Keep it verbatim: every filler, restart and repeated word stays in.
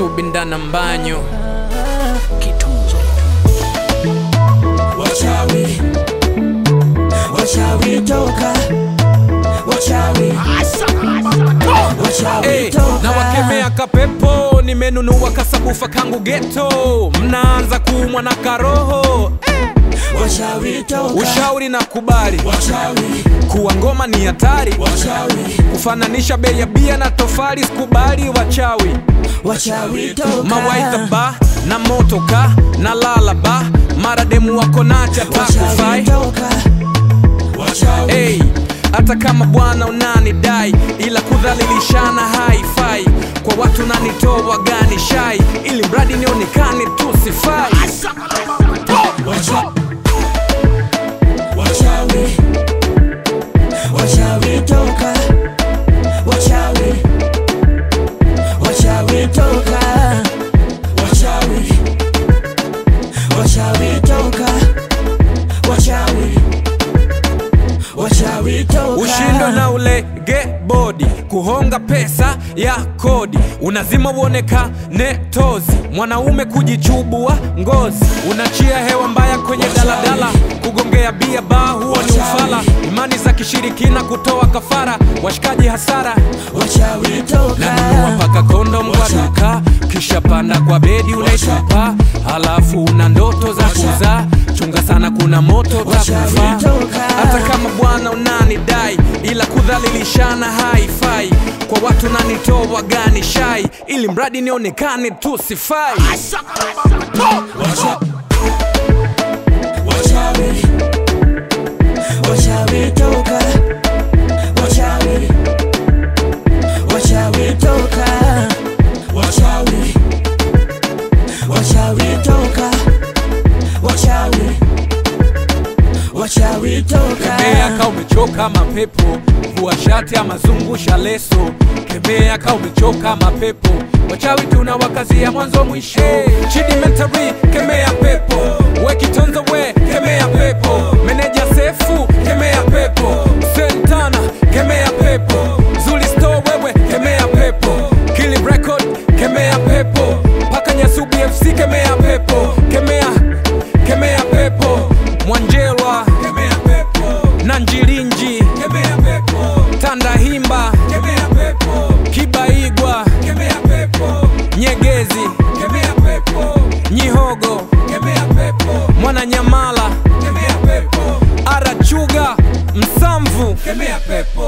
Subindana mbanyo Kitunzo. Wachawi, wachawi toka, wachawi, wachawi hey, toka. Na wakemea kapepo, nimenunua kasabufa kangu ghetto. Mnaanza kuumwa na karoho hey. Wachawi toka. Ushauri na kubali, wachawi. Kuwa ngoma ni hatari, wachawi. Kufananisha bei ya bia na tofali, sikubali wachawi. Wachawi toka. Mawaidha ba na motoka na lala ba, mara demu wako nacha takufai. Hey, hata kama bwana unanidai, ila kudhalilishana haifai. Kwa watu nanitoa gani shai, ili mradi nionekane tu sifai. Wachawi, wachawi toka, wachawi, wachawi toka, wachawi, wachawi toka, wachawi, wachawi toka. Ushindo na ulege body, kuhonga pesa ya kodi, unazima uonekane tozi, mwanaume kujichubua ngozi, unachia hewa mbaya kwenye daladala, kugongea bia ba huo ni ufala, imani za kishirikina kutoa kafara, washikaji hasara. Wachawi toka. Nanunua paka kondom kwa duka, kisha panda kwa bedi unaitupa, halafu una ndoto za kuzaa, chunga sana kuna moto takufa. Hata kama bwana unanidai, ila kudhalilishana haifai. Kwa watu nanitoa gani shai, ili mradi nionekane tu sifai. Wachawi, wachawi toka, wachawi, wachawi toka, wachawi, wachawi toka, wachawi, wachawi toka. Kemea ka umechoka mapepo, vua shati ama zungusha leso. Kemea ka umechoka mapepo, wachawi tunawakazia mwanzo mwisho. Chidimentary, kemea pepo. We Kitonzo we, kemea pepo. Meneja Sefu, kemea pepo. Sentana, kemea pepo. Zuli Store wewe, kemea pepo. Killing Record, kemea pepo. Paka Nyasubi F C, kemea pepo. Kemea, kemea pepo. Mwanjelwa, kemea pepo. Nanjirinji, kemea pepo. Tandahimba, kemea pepo. Kibaigwa, kemea pepo. Nyegezi, kemea pepo. Nyihogo, kemea pepo. Mwananyamala, kemea pepo. Arachuga, Msamvu, kemea pepo.